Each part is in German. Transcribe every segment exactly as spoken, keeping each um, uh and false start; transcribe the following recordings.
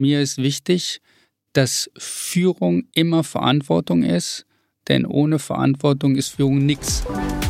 Mir ist wichtig, dass Führung immer Verantwortung ist, denn ohne Verantwortung ist Führung nichts.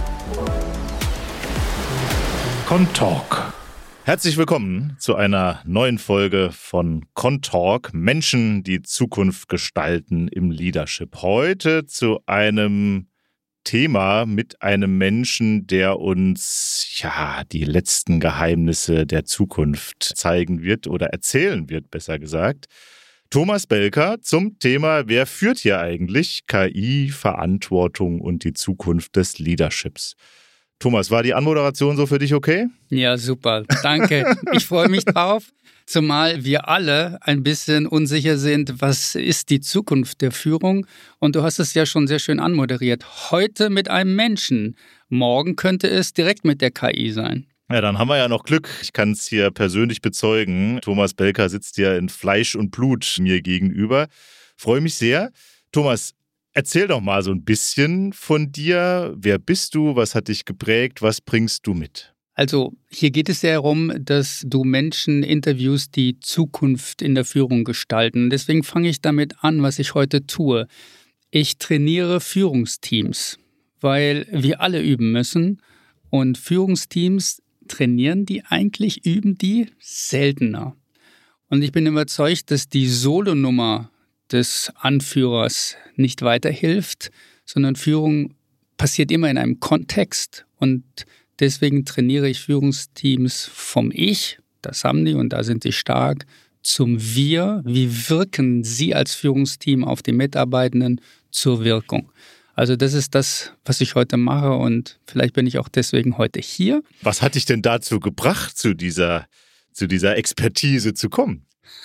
Contalk. Herzlich willkommen zu einer neuen Folge von Contalk. Menschen, die Zukunft gestalten im Leadership. Heute zu einem Thema mit einem Menschen, der uns ja die letzten Geheimnisse der Zukunft zeigen wird oder erzählen wird, besser gesagt. Thomas Belker zum Thema: Wer führt hier eigentlich? K I, Verantwortung und die Zukunft des Leaderships. Thomas, war die Anmoderation so für dich okay? Ja, super. Danke. Ich freue mich drauf. Zumal wir alle ein bisschen unsicher sind, was ist die Zukunft der Führung? Und du hast es ja schon sehr schön anmoderiert. Heute mit einem Menschen. Morgen könnte es direkt mit der K I sein. Ja, dann haben wir ja noch Glück. Ich kann es hier persönlich bezeugen. Thomas Belker sitzt ja in Fleisch und Blut mir gegenüber. Freue mich sehr. Thomas, erzähl doch mal so ein bisschen von dir. Wer bist du? Was hat dich geprägt? Was bringst du mit? Also hier geht es ja darum, dass du Menschen interviewst, die Zukunft in der Führung gestalten. Deswegen fange ich damit an, was ich heute tue. Ich trainiere Führungsteams, weil wir alle üben müssen. Und Führungsteams, trainieren die eigentlich, üben die seltener. Und ich bin überzeugt, dass die Solonummer des Anführers nicht weiterhilft, sondern Führung passiert immer in einem Kontext. Und deswegen trainiere ich Führungsteams vom Ich, das haben die und da sind sie stark, zum Wir. Wie wirken sie als Führungsteam auf die Mitarbeitenden zur Wirkung? Also das ist das, was ich heute mache und vielleicht bin ich auch deswegen heute hier. Was hat dich denn dazu gebracht, zu dieser, zu dieser Expertise zu kommen?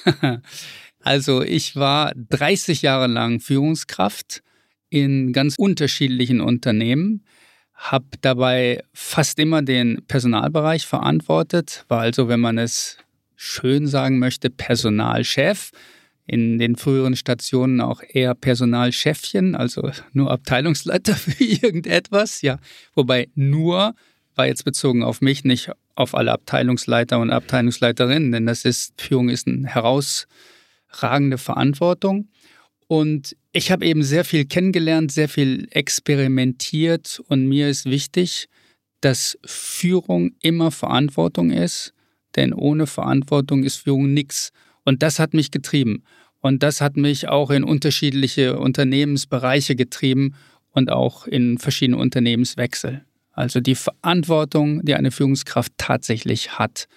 Also ich war dreißig Jahre lang Führungskraft in ganz unterschiedlichen Unternehmen, habe dabei fast immer den Personalbereich verantwortet, war also, wenn man es schön sagen möchte, Personalchef. In den früheren Stationen auch eher Personalchefchen, also nur Abteilungsleiter für irgendetwas. Ja, wobei nur war jetzt bezogen auf mich, nicht auf alle Abteilungsleiter und Abteilungsleiterinnen, denn das ist, Führung ist eine herausragende Verantwortung. Und ich habe eben sehr viel kennengelernt, sehr viel experimentiert und mir ist wichtig, dass Führung immer Verantwortung ist, denn ohne Verantwortung ist Führung nichts. Und das hat mich getrieben. Und das hat mich auch in unterschiedliche Unternehmensbereiche getrieben und auch in verschiedene Unternehmenswechsel. Also die Verantwortung, die eine Führungskraft tatsächlich hat.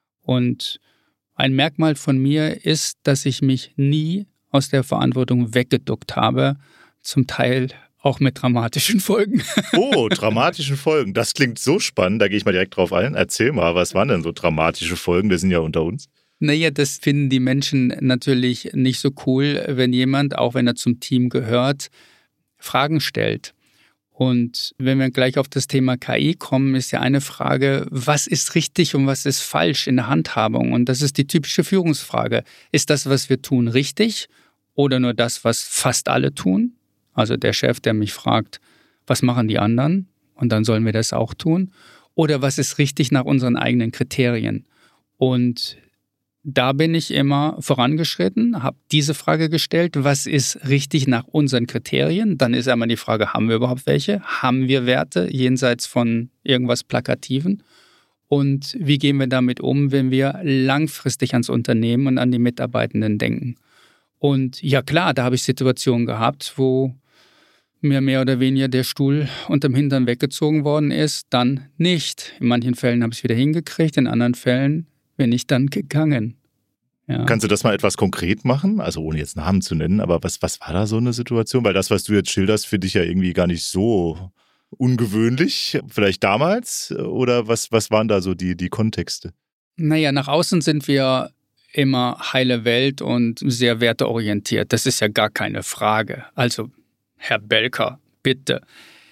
Und ein Merkmal von mir ist, dass ich mich nie aus der Verantwortung weggeduckt habe, zum Teil auch mit dramatischen Folgen. Oh, dramatischen Folgen. Das klingt so spannend, da gehe ich mal direkt drauf ein. Erzähl mal, was waren denn so dramatische Folgen? Wir sind ja unter uns. Naja, das finden die Menschen natürlich nicht so cool, wenn jemand, auch wenn er zum Team gehört, Fragen stellt. Und wenn wir gleich auf das Thema K I kommen, ist ja eine Frage, was ist richtig und was ist falsch in der Handhabung? Und das ist die typische Führungsfrage. Ist das, was wir tun, richtig oder nur das, was fast alle tun? Also der Chef, der mich fragt, was machen die anderen? Und dann sollen wir das auch tun. Oder was ist richtig nach unseren eigenen Kriterien? Und da bin ich immer vorangeschritten, habe diese Frage gestellt, was ist richtig nach unseren Kriterien? Dann ist einmal die Frage, haben wir überhaupt welche? Haben wir Werte jenseits von irgendwas Plakativen? Und wie gehen wir damit um, wenn wir langfristig ans Unternehmen und an die Mitarbeitenden denken? Und ja klar, da habe ich Situationen gehabt, wo mir mehr oder weniger der Stuhl unterm Hintern weggezogen worden ist, dann nicht. In manchen Fällen habe ich es wieder hingekriegt, in anderen Fällen bin ich dann gegangen. Ja. Kannst du das mal etwas konkret machen? Also ohne jetzt Namen zu nennen, aber was, was war da so eine Situation? Weil das, was du jetzt schilderst, finde ich ja irgendwie gar nicht so ungewöhnlich. Vielleicht damals? Oder was, was waren da so die, die Kontexte? Naja, nach außen sind wir immer heile Welt und sehr werteorientiert. Das ist ja gar keine Frage. Also, Herr Belker, bitte.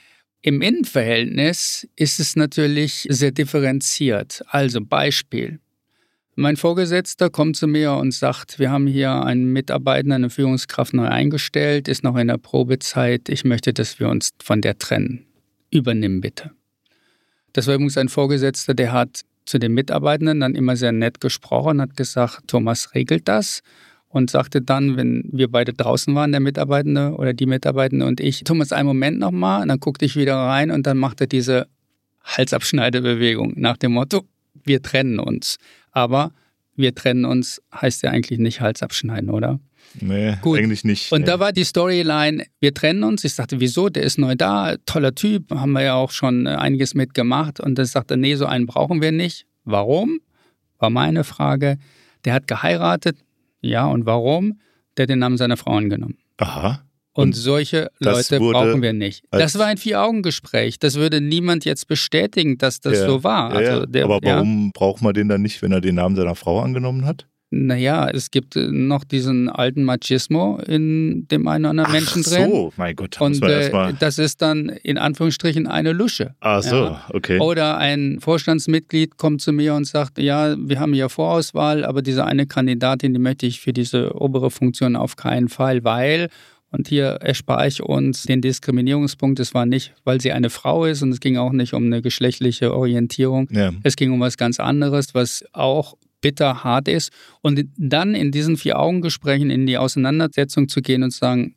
Im Innenverhältnis ist es natürlich sehr differenziert. Also Beispiel. Mein Vorgesetzter kommt zu mir und sagt, wir haben hier einen Mitarbeiter, eine Führungskraft neu eingestellt, ist noch in der Probezeit. Ich möchte, dass wir uns von der trennen. Übernimm bitte. Das war übrigens ein Vorgesetzter, der hat zu den Mitarbeitenden dann immer sehr nett gesprochen, hat gesagt, Thomas regelt das. und sagte dann, wenn wir beide draußen waren, der Mitarbeitende oder die Mitarbeitende und ich, Thomas, einen Moment nochmal, und dann guckte ich wieder rein und dann machte diese Halsabschneidebewegung nach dem Motto, wir trennen uns. Aber wir trennen uns heißt ja eigentlich nicht Hals abschneiden, oder? Nee, Gut. Eigentlich nicht. Und nee. da war die Storyline, wir trennen uns. Ich sagte, wieso? Der ist neu da, toller Typ, haben wir ja auch schon einiges mitgemacht. Und dann sagte er, nee, so einen brauchen wir nicht. Warum? War meine Frage. Der hat geheiratet. Ja, und warum? Der hat den Namen seiner Frau angenommen. Aha. Und, und solche Leute brauchen wir nicht. Das war ein Vier-Augen-Gespräch. Das würde niemand jetzt bestätigen, dass das ja, so war. Ja, also der, aber warum ja. braucht man den dann nicht, wenn er den Namen seiner Frau angenommen hat? Naja, es gibt noch diesen alten Machismo in dem einen oder anderen Ach Menschen drin. Ach so, mein Gott. Und äh, das ist dann in Anführungsstrichen eine Lusche. Ach so, ja. okay. Oder ein Vorstandsmitglied kommt zu mir und sagt, ja, wir haben ja Vorauswahl, aber diese eine Kandidatin, die möchte ich für diese obere Funktion auf keinen Fall, weil... Und hier erspare ich uns den Diskriminierungspunkt. Es war nicht, weil sie eine Frau ist und es ging auch nicht um eine geschlechtliche Orientierung. Ja. Es ging um was ganz anderes, was auch bitter hart ist. Und dann in diesen Vier-Augen-Gesprächen in die Auseinandersetzung zu gehen und zu sagen,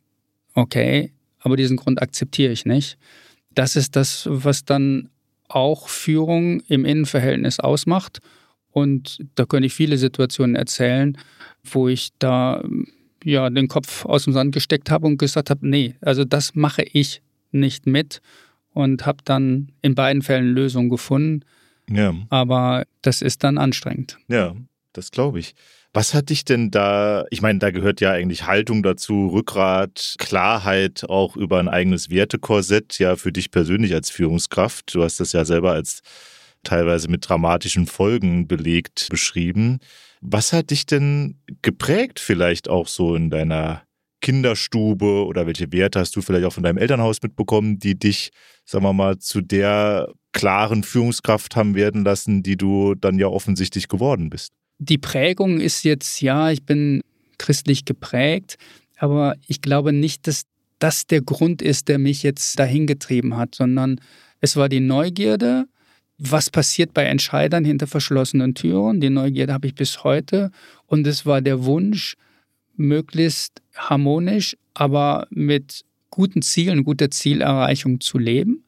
okay, aber diesen Grund akzeptiere ich nicht. Das ist das, was dann auch Führung im Innenverhältnis ausmacht. Und da könnte ich viele Situationen erzählen, wo ich da... ja, den Kopf aus dem Sand gesteckt habe und gesagt habe, nee, also das mache ich nicht mit und habe dann in beiden Fällen Lösungen gefunden. Ja. Aber das ist dann anstrengend. Ja, das glaube ich. Was hat dich denn da, ich meine, da gehört ja eigentlich Haltung dazu, Rückgrat, Klarheit auch über ein eigenes Wertekorsett, ja, für dich persönlich als Führungskraft. Du hast das ja selber als teilweise mit dramatischen Folgen belegt beschrieben. Was hat dich denn geprägt vielleicht auch so in deiner Kinderstube oder welche Werte hast du vielleicht auch von deinem Elternhaus mitbekommen, die dich, sagen wir mal, zu der klaren Führungskraft haben werden lassen, die du dann ja offensichtlich geworden bist? Die Prägung ist jetzt, ja, ich bin christlich geprägt, aber ich glaube nicht, dass das der Grund ist, der mich jetzt dahin getrieben hat, sondern es war die Neugierde. Was passiert bei Entscheidern hinter verschlossenen Türen? Die Neugierde habe ich bis heute. Und es war der Wunsch, möglichst harmonisch, aber mit guten Zielen, guter Zielerreichung zu leben.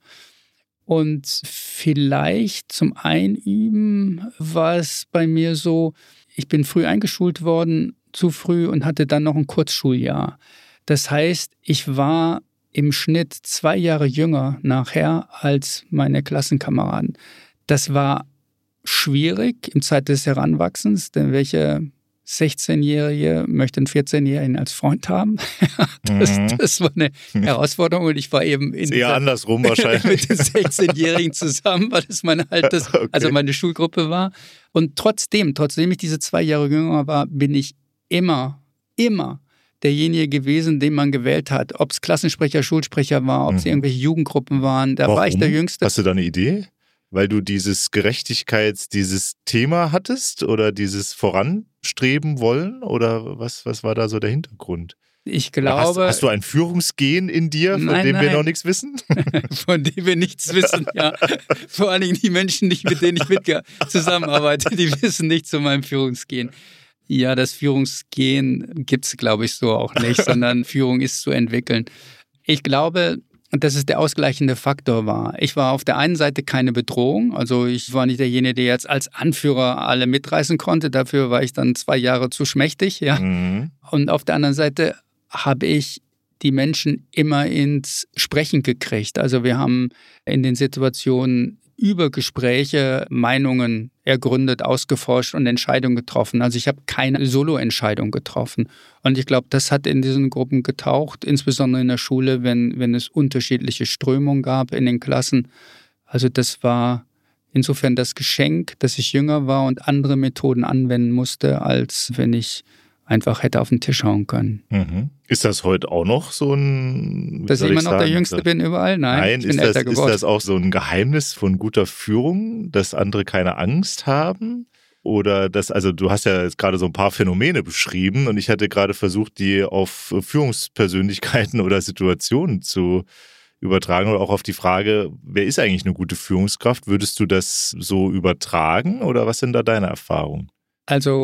Und vielleicht zum Einüben war es bei mir so, ich bin früh eingeschult worden, zu früh, und hatte dann noch ein Kurzschuljahr. Das heißt, ich war im Schnitt zwei Jahre jünger nachher als meine Klassenkameraden. Das war schwierig im Zeit des Heranwachsens, denn welche sechzehnjährige möchte einen vierzehnjährigen als Freund haben? das, das war eine Herausforderung und ich war eben in ist eher andersrum wahrscheinlich. mit den sechzehnjährigen zusammen, weil das meine Alters, okay. also meine Schulgruppe war. Und trotzdem, trotzdem ich diese zwei Jahre jünger war, bin ich immer, immer derjenige gewesen, den man gewählt hat. Ob es Klassensprecher, Schulsprecher war, ob es mhm. irgendwelche Jugendgruppen waren, da Warum? war ich der Jüngste. Hast du da eine Idee? Weil du dieses Gerechtigkeits-, dieses Thema hattest oder dieses Voranstreben wollen? Oder was, was war da so der Hintergrund? Ich glaube... Hast, hast du ein Führungsgen in dir, von nein, dem nein. wir noch nichts wissen? Von dem wir nichts wissen, ja. Vor allen Dingen die Menschen, mit denen ich mit zusammenarbeite, die wissen nichts zu meinem Führungsgen. Ja, das Führungsgen gibt es, glaube ich, so auch nicht, sondern Führung ist zu entwickeln. Ich glaube, dass es der ausgleichende Faktor war. Ich war auf der einen Seite keine Bedrohung, also ich war nicht derjenige, der jetzt als Anführer alle mitreißen konnte, dafür war ich dann zwei Jahre zu schmächtig. Ja. Mhm. Und auf der anderen Seite habe ich die Menschen immer ins Sprechen gekriegt. Also wir haben in den Situationen über Gespräche Meinungen ergründet, ausgeforscht und Entscheidungen getroffen. Also ich habe keine Solo-Entscheidung getroffen. Und ich glaube, das hat in diesen Gruppen getaucht, insbesondere in der Schule, wenn, wenn es unterschiedliche Strömungen gab in den Klassen. Also das war insofern das Geschenk, dass ich jünger war und andere Methoden anwenden musste, als wenn ich einfach hätte auf den Tisch hauen können. Mhm. Ist das heute auch noch so ein... Dass ich immer noch sagen, der Jüngste bin überall? Nein, Nein ich bin ist, das, älter geworden. Ist das auch so ein Geheimnis von guter Führung, dass andere keine Angst haben? Oder das, also du hast ja jetzt gerade so ein paar Phänomene beschrieben und ich hatte gerade versucht, die auf Führungspersönlichkeiten oder Situationen zu übertragen oder auch auf die Frage, wer ist eigentlich eine gute Führungskraft? Würdest du das so übertragen oder was sind da deine Erfahrungen? Also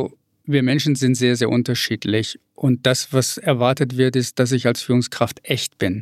Wir Menschen sind sehr, sehr unterschiedlich. Und das, was erwartet wird, ist, dass ich als Führungskraft echt bin.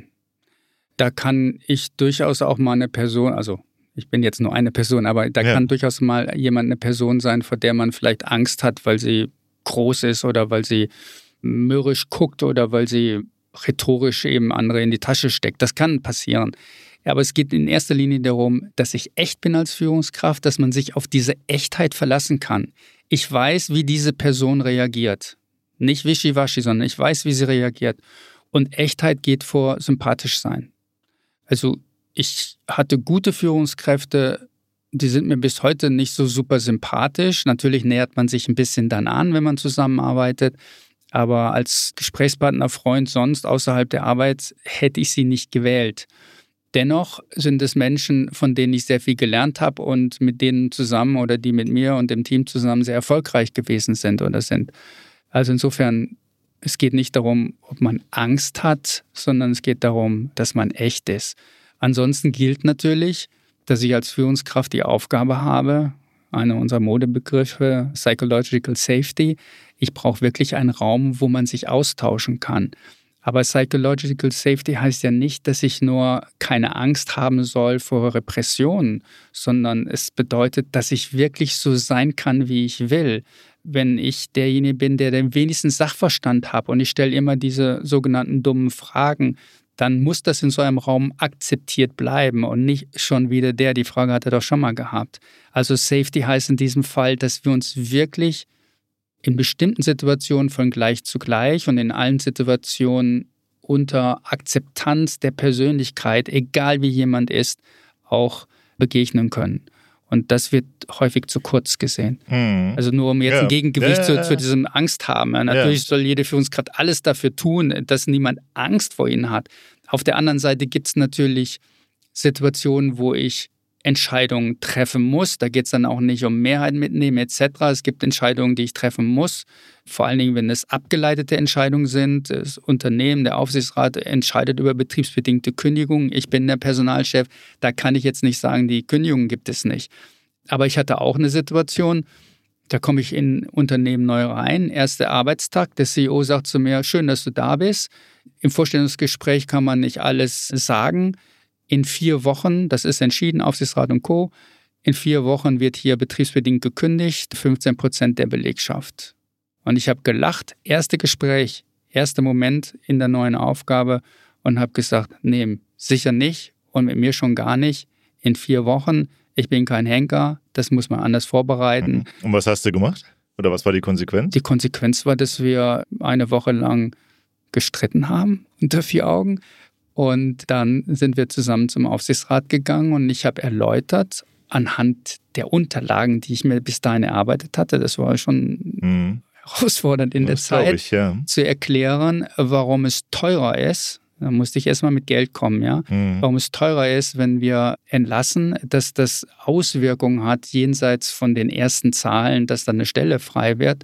Da kann ich durchaus auch mal eine Person, also ich bin jetzt nur eine Person, aber da ja. kann durchaus mal jemand eine Person sein, vor der man vielleicht Angst hat, weil sie groß ist oder weil sie mürrisch guckt oder weil sie rhetorisch eben andere in die Tasche steckt. Das kann passieren. Aber es geht in erster Linie darum, dass ich echt bin als Führungskraft, dass man sich auf diese Echtheit verlassen kann. Ich weiß, wie diese Person reagiert. Nicht wischiwaschi, sondern ich weiß, wie sie reagiert. Und Echtheit geht vor sympathisch sein. Also ich hatte gute Führungskräfte, die sind mir bis heute nicht so super sympathisch. Natürlich nähert man sich ein bisschen dann an, wenn man zusammenarbeitet. Aber als Gesprächspartner, Freund, sonst außerhalb der Arbeit hätte ich sie nicht gewählt. Dennoch sind es Menschen, von denen ich sehr viel gelernt habe und mit denen zusammen oder die mit mir und dem Team zusammen sehr erfolgreich gewesen sind oder sind. Also insofern, es geht nicht darum, ob man Angst hat, sondern es geht darum, dass man echt ist. Ansonsten gilt natürlich, dass ich als Führungskraft die Aufgabe habe, einer unserer Modebegriffe, Psychological Safety. Ich brauche wirklich einen Raum, wo man sich austauschen kann. Aber Psychological Safety heißt ja nicht, dass ich nur keine Angst haben soll vor Repressionen, sondern es bedeutet, dass ich wirklich so sein kann, wie ich will. Wenn ich derjenige bin, der den wenigsten Sachverstand hat und ich stelle immer diese sogenannten dummen Fragen, dann muss das in so einem Raum akzeptiert bleiben und nicht schon wieder der, die Frage hat er doch schon mal gehabt. Also Safety heißt in diesem Fall, dass wir uns wirklich in bestimmten Situationen von gleich zu gleich und in allen Situationen unter Akzeptanz der Persönlichkeit, egal wie jemand ist, auch begegnen können. Und das wird häufig zu kurz gesehen. Mhm. Also nur um jetzt ja. ein Gegengewicht ja, zu, zu diesem Angst haben. Natürlich ja. soll jede Führungskraft alles dafür tun, dass niemand Angst vor ihnen hat. Auf der anderen Seite gibt es natürlich Situationen, wo ich Entscheidungen treffen muss. Da geht es dann auch nicht um Mehrheit mitnehmen et cetera. Es gibt Entscheidungen, die ich treffen muss. Vor allen Dingen, wenn es abgeleitete Entscheidungen sind. Das Unternehmen, der Aufsichtsrat entscheidet über betriebsbedingte Kündigungen. Ich bin der Personalchef. Da kann ich jetzt nicht sagen, die Kündigungen gibt es nicht. Aber ich hatte auch eine Situation, da komme ich in ein Unternehmen neu rein. Erster Arbeitstag. Der C E O sagt zu mir, schön, dass du da bist. Im Vorstellungsgespräch kann man nicht alles sagen. In vier Wochen, das ist entschieden, Aufsichtsrat und Co., in vier Wochen wird hier betriebsbedingt gekündigt, fünfzehn Prozent der Belegschaft. Und ich habe gelacht, erste Gespräch, erster Moment in der neuen Aufgabe und habe gesagt, nee, sicher nicht und mit mir schon gar nicht. In vier Wochen, ich bin kein Henker, das muss man anders vorbereiten. Und was hast du gemacht? Oder was war die Konsequenz? Die Konsequenz war, dass wir eine Woche lang gestritten haben, unter vier Augen. Und dann sind wir zusammen zum Aufsichtsrat gegangen und ich habe erläutert, anhand der Unterlagen, die ich mir bis dahin erarbeitet hatte, das war schon mhm. herausfordernd in das der Zeit, ich, ja. zu erklären, warum es teurer ist. Da musste ich erstmal mit Geld kommen, ja. Mhm. Warum es teurer ist, wenn wir entlassen, dass das Auswirkungen hat, jenseits von den ersten Zahlen, dass dann eine Stelle frei wird,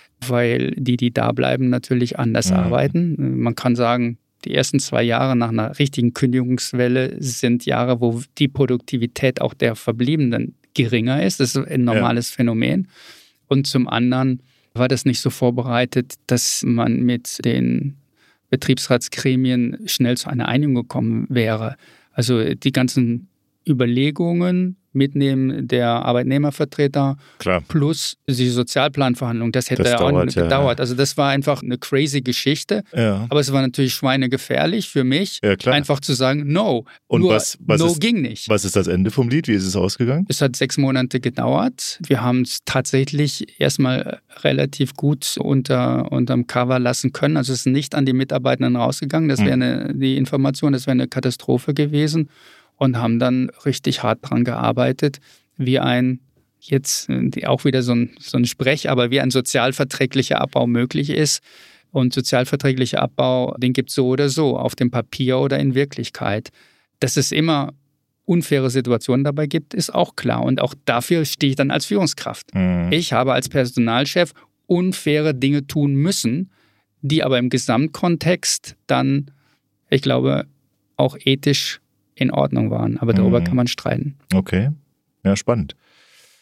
weil die, die da bleiben, natürlich anders mhm. arbeiten. Man kann sagen, die ersten zwei Jahre nach einer richtigen Kündigungswelle sind Jahre, wo die Produktivität auch der Verbliebenen geringer ist. Das ist ein normales ja. Phänomen. Und zum anderen war das nicht so vorbereitet, dass man mit den Betriebsratsgremien schnell zu einer Einigung gekommen wäre. Also die ganzen Überlegungen mitnehmen der Arbeitnehmervertreter Klar. plus die Sozialplanverhandlung, das hätte das auch dauert, gedauert. Ja. Also das war einfach eine crazy Geschichte, ja. aber es war natürlich schweinegefährlich für mich, ja, einfach zu sagen, no, und nur was, was no ist, ging nicht. Was ist das Ende vom Lied? Wie ist es ausgegangen? Es hat sechs Monate gedauert. Wir haben es tatsächlich erstmal relativ gut unter unterm Cover lassen können. Also es ist nicht an die Mitarbeitenden rausgegangen. Das wäre eine, die Information, das wäre eine Katastrophe gewesen. Und haben dann richtig hart dran gearbeitet, wie ein, jetzt auch wieder so ein, so ein Sprech, aber wie ein sozialverträglicher Abbau möglich ist. Und sozialverträglicher Abbau, den gibt es so oder so, auf dem Papier oder in Wirklichkeit. Dass es immer unfaire Situationen dabei gibt, ist auch klar. Und auch dafür stehe ich dann als Führungskraft. Mhm. Ich habe als Personalchef unfaire Dinge tun müssen, die aber im Gesamtkontext dann, ich glaube, auch ethisch in Ordnung waren. Aber darüber mhm. kann man streiten. Okay, ja, spannend.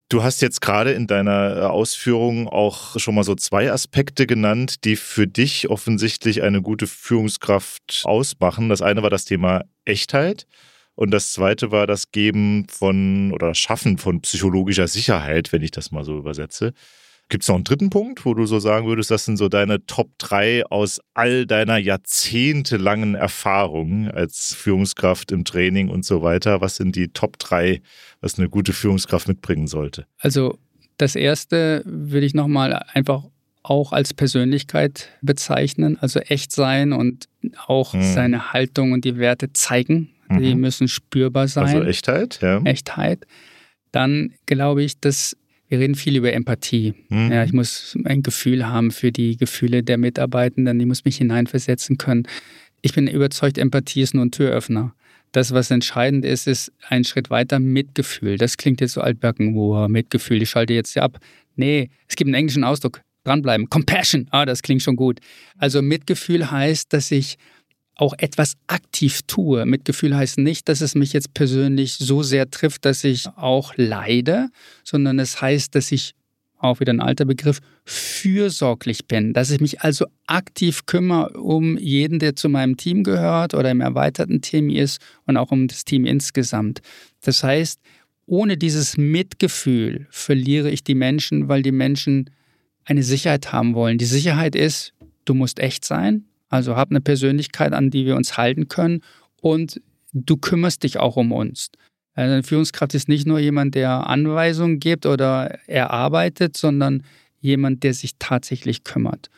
Du hast jetzt gerade in deiner Ausführung auch schon mal so zwei Aspekte genannt, die für dich offensichtlich eine gute Führungskraft ausmachen. Das eine war das Thema Echtheit und das zweite war das Geben von oder das Schaffen von psychologischer Sicherheit, wenn ich das mal so übersetze. Gibt es noch einen dritten Punkt, wo du so sagen würdest, das sind so deine Top drei aus all deiner jahrzehntelangen Erfahrungen als Führungskraft im Training und so weiter? Was sind die Top drei, was eine gute Führungskraft mitbringen sollte? Also das erste würde ich nochmal einfach auch als Persönlichkeit bezeichnen, also echt sein und auch hm. seine Haltung und die Werte zeigen. Mhm. Die müssen spürbar sein. Also Echtheit, ja. Echtheit. Dann glaube ich, dass wir reden viel über Empathie. Mhm. Ja, ich muss ein Gefühl haben für die Gefühle der Mitarbeitenden. Ich muss mich hineinversetzen können. Ich bin überzeugt, Empathie ist nur ein Türöffner. Das, was entscheidend ist, ist ein Schritt weiter Mitgefühl. Das klingt jetzt so altbacken, wow, Mitgefühl, ich schalte jetzt hier ab. Nee, es gibt einen englischen Ausdruck, dranbleiben. Compassion, ah, das klingt schon gut. Also Mitgefühl heißt, dass ich auch etwas aktiv tue. Mitgefühl heißt nicht, dass es mich jetzt persönlich so sehr trifft, dass ich auch leide, sondern es heißt, dass ich, auch wieder ein alter Begriff, fürsorglich bin. Dass ich mich also aktiv kümmere um jeden, der zu meinem Team gehört oder im erweiterten Team ist und auch um das Team insgesamt. Das heißt, ohne dieses Mitgefühl verliere ich die Menschen, weil die Menschen eine Sicherheit haben wollen. Die Sicherheit ist, du musst echt sein. Also hab eine Persönlichkeit, an die wir uns halten können und du kümmerst dich auch um uns. Also eine Führungskraft ist nicht nur jemand, der Anweisungen gibt oder erarbeitet, sondern jemand, der sich tatsächlich kümmert.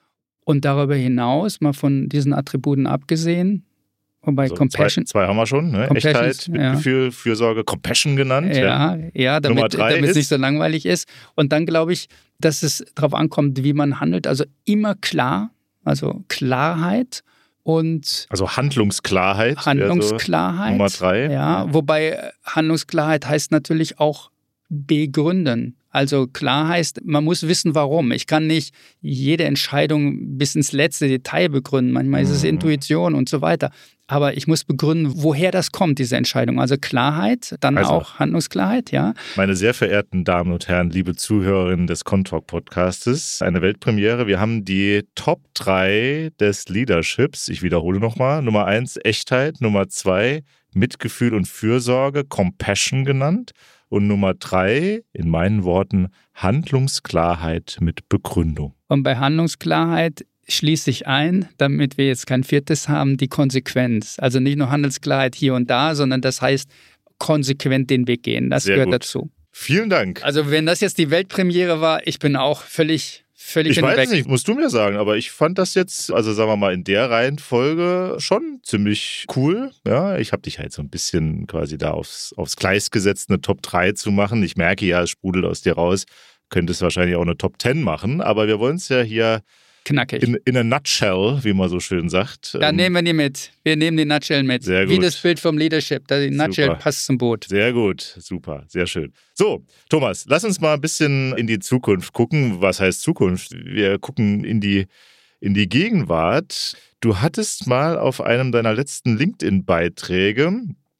Und darüber hinaus, mal von diesen Attributen abgesehen, wobei also Compassion... Zwei, zwei haben wir schon, ne? Echtheit, Mitgefühl, ja. Fürsorge, Compassion genannt. Ja, ja, ja damit, damit es nicht so langweilig ist. Und dann glaube ich, dass es darauf ankommt, wie man handelt. Also immer klar. Also Klarheit und... Also Handlungsklarheit. Handlungsklarheit. So Nummer drei. Ja, wobei Handlungsklarheit heißt natürlich auch begründen. Also klar heißt, man muss wissen, warum. Ich kann nicht jede Entscheidung bis ins letzte Detail begründen. Manchmal ist es Intuition und so weiter. Aber ich muss begründen, woher das kommt, diese Entscheidung. Also Klarheit, dann also, auch Handlungsklarheit, ja. Meine sehr verehrten Damen und Herren, liebe Zuhörerinnen des Contalk-Podcastes, eine Weltpremiere. Wir haben die Top drei des Leaderships. Ich wiederhole nochmal. Nummer eins, Echtheit. Nummer zwei, Mitgefühl und Fürsorge, Compassion genannt. Und Nummer drei, in meinen Worten, Handlungsklarheit mit Begründung. Und bei Handlungsklarheit schließe ich ein, damit wir jetzt kein viertes haben, die Konsequenz. Also nicht nur Handlungsklarheit hier und da, sondern das heißt konsequent den Weg gehen. Das Sehr gehört gut. dazu. Vielen Dank. Also wenn das jetzt die Weltpremiere war, ich bin auch völlig... Völlig ich weiß es nicht, musst du mir sagen, aber ich fand das jetzt, also sagen wir mal, in der Reihenfolge schon ziemlich cool. Ja, ich habe dich halt so ein bisschen quasi da aufs, aufs Gleis gesetzt, eine Top drei zu machen. Ich merke ja, es sprudelt aus dir raus. Könntest wahrscheinlich auch eine Top zehn machen, aber wir wollen es ja hier knackig. In, in a nutshell, wie man so schön sagt. Da ähm, nehmen wir die mit. Wir nehmen die Nutshell mit. Sehr gut. Wie das Bild vom Leadership. Die Nutshell super. Passt zum Boot. Sehr gut, super, sehr schön. So, Thomas, lass uns mal ein bisschen in die Zukunft gucken. Was heißt Zukunft? Wir gucken in die, in die Gegenwart. Du hattest mal auf einem deiner letzten LinkedIn-Beiträge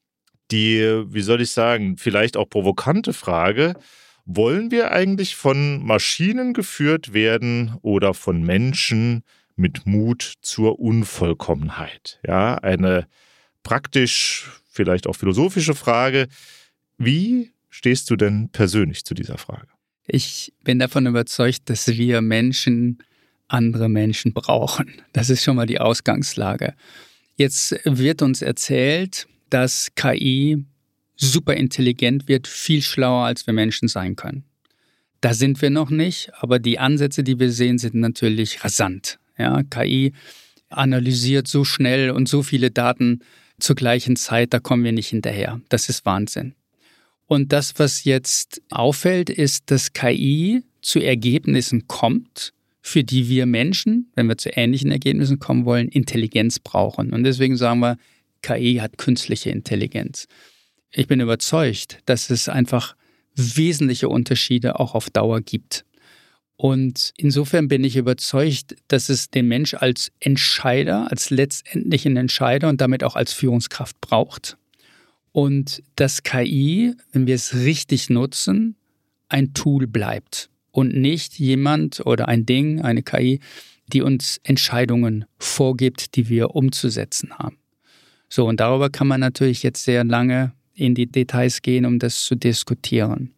die, wie soll ich sagen, vielleicht auch provokante Frage: Wollen wir eigentlich von Maschinen geführt werden oder von Menschen mit Mut zur Unvollkommenheit? Ja, eine praktisch, vielleicht auch philosophische Frage. Wie stehst du denn persönlich zu dieser Frage? Ich bin davon überzeugt, dass wir Menschen andere Menschen brauchen. Das ist schon mal die Ausgangslage. Jetzt wird uns erzählt, dass K I super intelligent wird, viel schlauer, als wir Menschen sein können. Da sind wir noch nicht, aber die Ansätze, die wir sehen, sind natürlich rasant. Ja, K I analysiert so schnell und so viele Daten zur gleichen Zeit, da kommen wir nicht hinterher. Das ist Wahnsinn. Und das, was jetzt auffällt, ist, dass K I zu Ergebnissen kommt, für die wir Menschen, wenn wir zu ähnlichen Ergebnissen kommen wollen, Intelligenz brauchen. Und deswegen sagen wir, K I hat künstliche Intelligenz. Ich bin überzeugt, dass es einfach wesentliche Unterschiede auch auf Dauer gibt. Und insofern bin ich überzeugt, dass es den Mensch als Entscheider, als letztendlichen Entscheider und damit auch als Führungskraft braucht. Und dass K I, wenn wir es richtig nutzen, ein Tool bleibt und nicht jemand oder ein Ding, eine K I, die uns Entscheidungen vorgibt, die wir umzusetzen haben. So, und darüber kann man natürlich jetzt sehr lange in die Details gehen, um das zu diskutieren.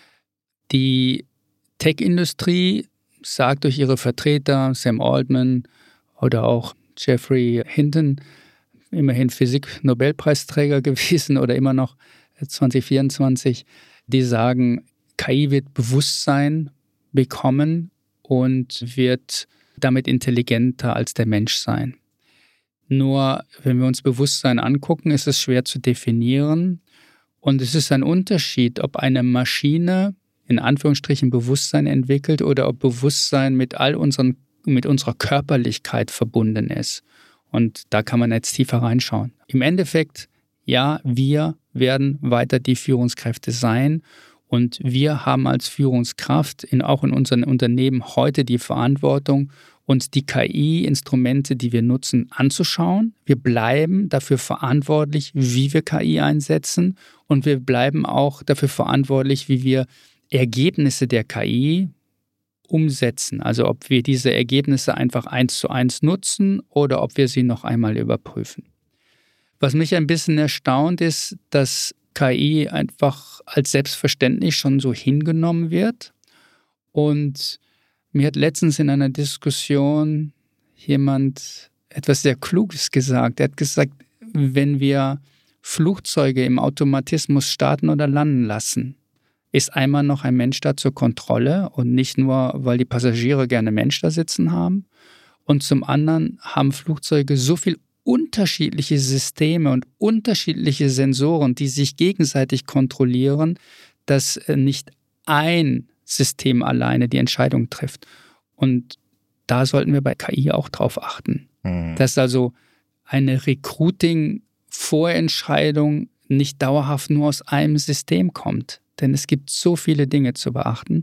Die Tech-Industrie sagt durch ihre Vertreter, Sam Altman oder auch Geoffrey Hinton, immerhin Physik-Nobelpreisträger gewesen oder immer noch zwanzig vierundzwanzig, die sagen, K I wird Bewusstsein bekommen und wird damit intelligenter als der Mensch sein. Nur wenn wir uns Bewusstsein angucken, ist es schwer zu definieren. Und es ist ein Unterschied, ob eine Maschine in Anführungsstrichen Bewusstsein entwickelt oder ob Bewusstsein mit all unseren, mit unserer Körperlichkeit verbunden ist. Und da kann man jetzt tiefer reinschauen. Im Endeffekt, ja, wir werden weiter die Führungskräfte sein. Und wir haben als Führungskraft in, auch in unseren Unternehmen heute die Verantwortung, uns die K I-Instrumente, die wir nutzen, anzuschauen. Wir bleiben dafür verantwortlich, wie wir K I einsetzen. Und wir bleiben auch dafür verantwortlich, wie wir Ergebnisse der K I umsetzen. Also ob wir diese Ergebnisse einfach eins zu eins nutzen oder ob wir sie noch einmal überprüfen. Was mich ein bisschen erstaunt ist, dass K I einfach als selbstverständlich schon so hingenommen wird. Und mir hat letztens in einer Diskussion jemand etwas sehr Kluges gesagt. Er hat gesagt, wenn wir Flugzeuge im Automatismus starten oder landen lassen, ist einmal noch ein Mensch da zur Kontrolle und nicht nur, weil die Passagiere gerne Mensch da sitzen haben. Und zum anderen haben Flugzeuge so viel unterschiedliche Systeme und unterschiedliche Sensoren, die sich gegenseitig kontrollieren, dass nicht ein System alleine die Entscheidung trifft. Und da sollten wir bei K I auch drauf achten. Mhm. Dass also eine Recruiting-Vorentscheidung nicht dauerhaft nur aus einem System kommt. Denn es gibt so viele Dinge zu beachten.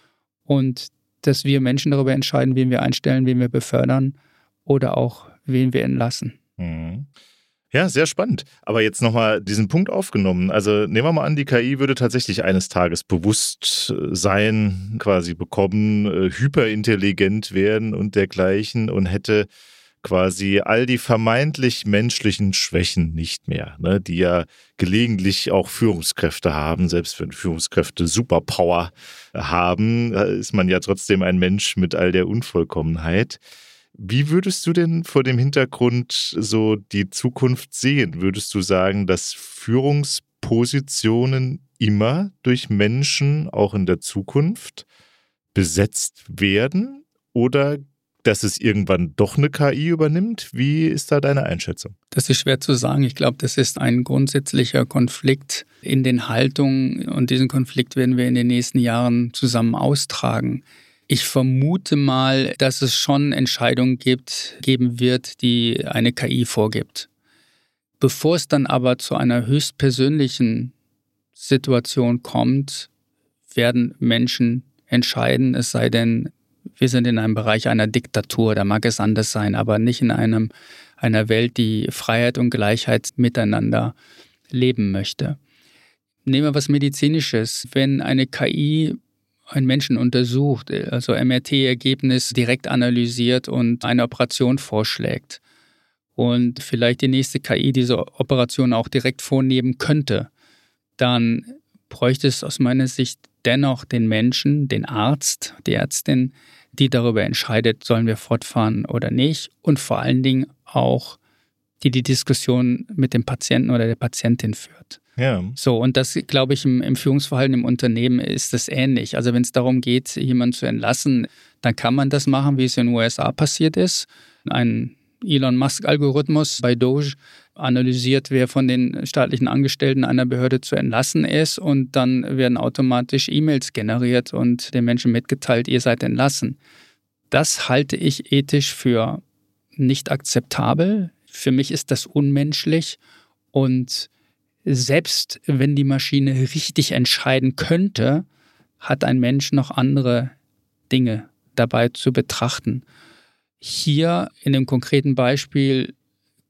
Und dass wir Menschen darüber entscheiden, wen wir einstellen, wen wir befördern oder auch wen wir entlassen. Mhm. Ja, sehr spannend. Aber jetzt nochmal diesen Punkt aufgenommen. Also nehmen wir mal an, die K I würde tatsächlich eines Tages Bewusstsein quasi bekommen, äh, hyperintelligent werden und dergleichen und hätte quasi all die vermeintlich menschlichen Schwächen nicht mehr, ne, die ja gelegentlich auch Führungskräfte haben. Selbst wenn Führungskräfte Superpower haben, ist man ja trotzdem ein Mensch mit all der Unvollkommenheit. Wie würdest du denn vor dem Hintergrund so die Zukunft sehen? Würdest du sagen, dass Führungspositionen immer durch Menschen auch in der Zukunft besetzt werden oder dass es irgendwann doch eine K I übernimmt? Wie ist da deine Einschätzung? Das ist schwer zu sagen. Ich glaube, das ist ein grundsätzlicher Konflikt in den Haltungen und diesen Konflikt werden wir in den nächsten Jahren zusammen austragen. Ich vermute mal, dass es schon Entscheidungen gibt, geben wird, die eine K I vorgibt. Bevor es dann aber zu einer höchstpersönlichen Situation kommt, werden Menschen entscheiden, es sei denn, wir sind in einem Bereich einer Diktatur, da mag es anders sein, aber nicht in einem, einer Welt, die Freiheit und Gleichheit miteinander leben möchte. Nehmen wir was Medizinisches. Wenn eine K I einen Menschen untersucht, also M R T-Ergebnis direkt analysiert und eine Operation vorschlägt und vielleicht die nächste K I diese Operation auch direkt vornehmen könnte, dann bräuchte es aus meiner Sicht dennoch den Menschen, den Arzt, die Ärztin, die darüber entscheidet, sollen wir fortfahren oder nicht und vor allen Dingen auch, die die Diskussion mit dem Patienten oder der Patientin führt. Ja. So, und das, glaube ich, im, im Führungsverhalten im Unternehmen ist das ähnlich. Also wenn es darum geht, jemanden zu entlassen, dann kann man das machen, wie es in den U S A passiert ist. Ein Elon Musk-Algorithmus bei Doge analysiert, wer von den staatlichen Angestellten einer Behörde zu entlassen ist und dann werden automatisch E-Mails generiert und den Menschen mitgeteilt, ihr seid entlassen. Das halte ich ethisch für nicht akzeptabel. Für mich ist das unmenschlich und selbst wenn die Maschine richtig entscheiden könnte, hat ein Mensch noch andere Dinge dabei zu betrachten. Hier in dem konkreten Beispiel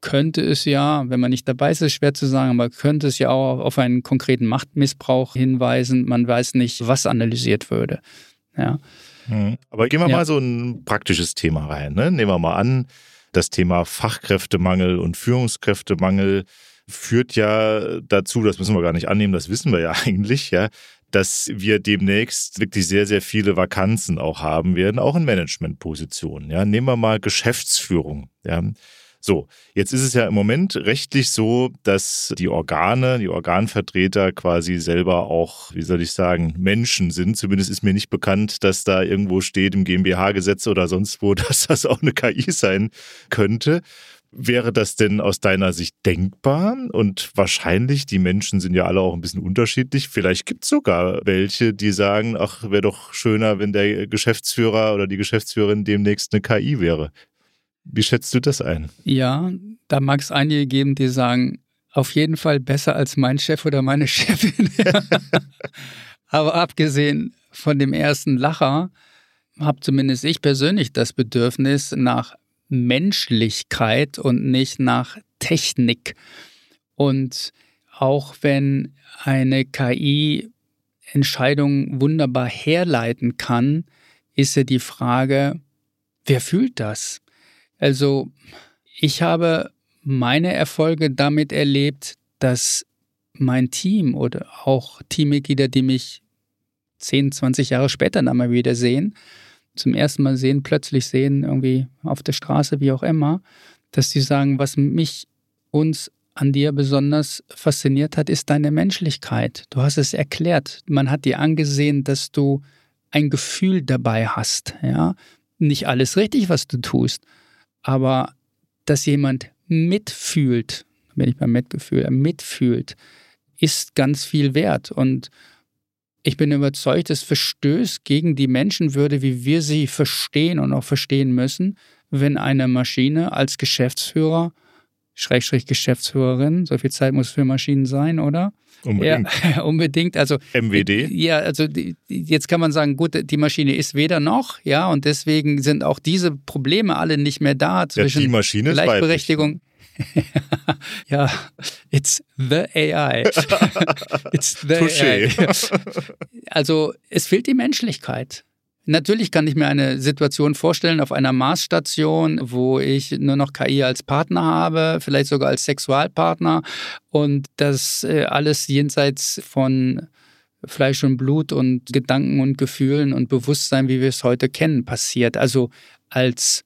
könnte es ja, wenn man nicht dabei ist, ist es schwer zu sagen, aber könnte es ja auch auf einen konkreten Machtmissbrauch hinweisen. Man weiß nicht, was analysiert würde. Ja. Aber gehen wir ja. mal so ein praktisches Thema rein. Ne? Nehmen wir mal an, das Thema Fachkräftemangel und Führungskräftemangel führt ja dazu, das müssen wir gar nicht annehmen, das wissen wir ja eigentlich, ja, dass wir demnächst wirklich sehr, sehr viele Vakanzen auch haben werden, auch in Managementpositionen. Ja. Nehmen wir mal Geschäftsführung. Ja. So, jetzt ist es ja im Moment rechtlich so, dass die Organe, die Organvertreter quasi selber auch, wie soll ich sagen, Menschen sind. Zumindest ist mir nicht bekannt, dass da irgendwo steht im GmbH-Gesetz oder sonst wo, dass das auch eine K I sein könnte. Wäre das denn aus deiner Sicht denkbar? Und wahrscheinlich, die Menschen sind ja alle auch ein bisschen unterschiedlich. Vielleicht gibt es sogar welche, die sagen, ach, wäre doch schöner, wenn der Geschäftsführer oder die Geschäftsführerin demnächst eine K I wäre. Wie schätzt du das ein? Ja, da mag es einige geben, die sagen, auf jeden Fall besser als mein Chef oder meine Chefin. Aber abgesehen von dem ersten Lacher, habe zumindest ich persönlich das Bedürfnis nach Menschlichkeit und nicht nach Technik. Und auch wenn eine K I Entscheidungen wunderbar herleiten kann, ist ja die Frage, wer fühlt das? Also ich habe meine Erfolge damit erlebt, dass mein Team oder auch Teammitglieder, die mich zehn, zwanzig Jahre später dann mal wieder sehen, zum ersten Mal sehen, plötzlich sehen, irgendwie auf der Straße, wie auch immer, dass sie sagen, was mich, uns an dir besonders fasziniert hat, ist deine Menschlichkeit. Du hast es erklärt. Man hat dir angesehen, dass du ein Gefühl dabei hast. Ja? Nicht alles richtig, was du tust, aber dass jemand mitfühlt, wenn ich beim Mitgefühl, mitfühlt, ist ganz viel wert. Und ich bin überzeugt, es verstößt gegen die Menschenwürde, wie wir sie verstehen und auch verstehen müssen, wenn eine Maschine als Geschäftsführer, Schrägstrich Geschäftsführerin, so viel Zeit muss für Maschinen sein, oder? Unbedingt. Ja, unbedingt. Also, M W D? Ja, also jetzt kann man sagen, gut, die Maschine ist weder noch, ja, und deswegen sind auch diese Probleme alle nicht mehr da zwischen ja, die Maschine ist Gleichberechtigung. Ja, it's the A I. It's the Touché. A I. Also es fehlt die Menschlichkeit. Natürlich kann ich mir eine Situation vorstellen auf einer Marsstation, wo ich nur noch K I als Partner habe, vielleicht sogar als Sexualpartner und das alles jenseits von Fleisch und Blut und Gedanken und Gefühlen und Bewusstsein, wie wir es heute kennen, passiert. Also als